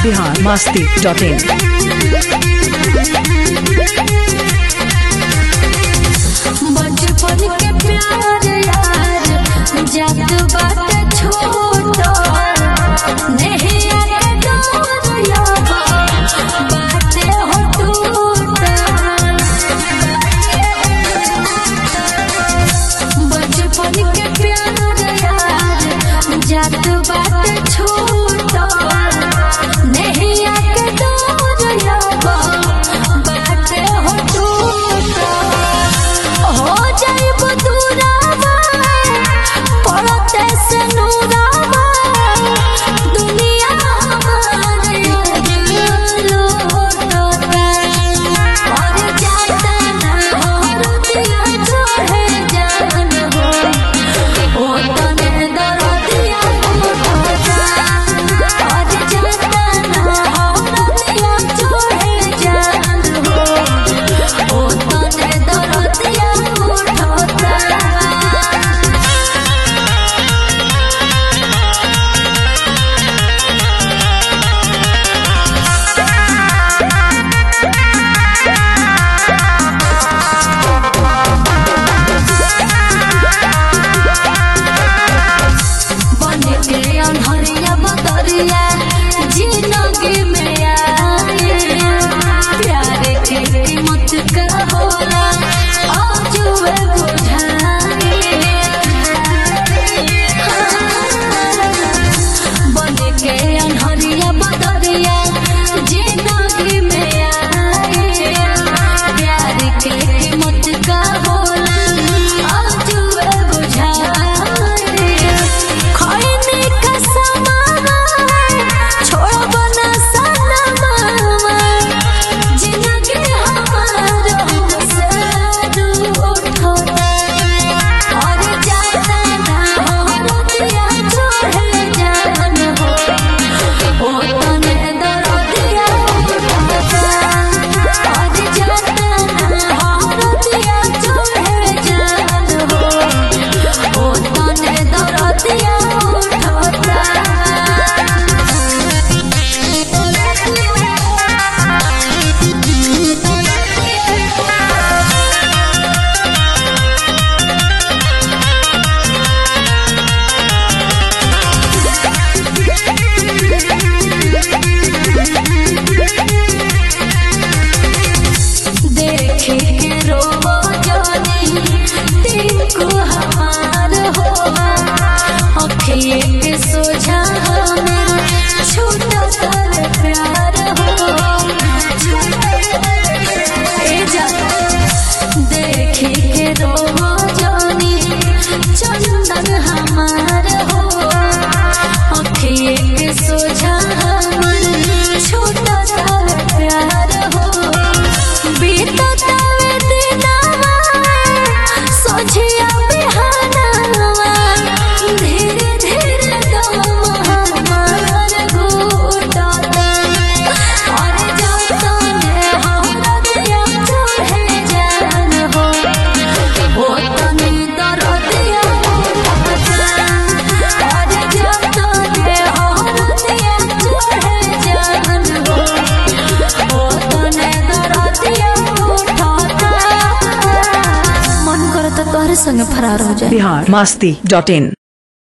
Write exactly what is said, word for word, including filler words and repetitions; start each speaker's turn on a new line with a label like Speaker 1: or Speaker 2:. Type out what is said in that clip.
Speaker 1: Bihar Masti dot इन।
Speaker 2: बचपन के प्यार यार जब बात छोड़ो नहीं आके दूर यार बातें हो टूटा। बचपन के प्यार यार जब बात छोड़ो नहीं आके दूर यार बातें हो टूटा। हो जाए बदूरावा पड़ते से नूरावा दुनिया हमारे लोटता और जाता ना हो रुदिया छोड़े जान हो ओ तने दरदिया उठता और जाता ना हो रुदिया छोड़े जान हो ओ तने दरदिया अंधरिया बदरिया जिंदगी में आए प्यार के कीमत का होला आज वे बुझाए। बन के अंधरिया बदरिया जिंदगी में आए प्यार के कीमत का होला आज वे बुझाए।
Speaker 1: संग फरार हो जाए। बिहार मस्ती डॉट इन।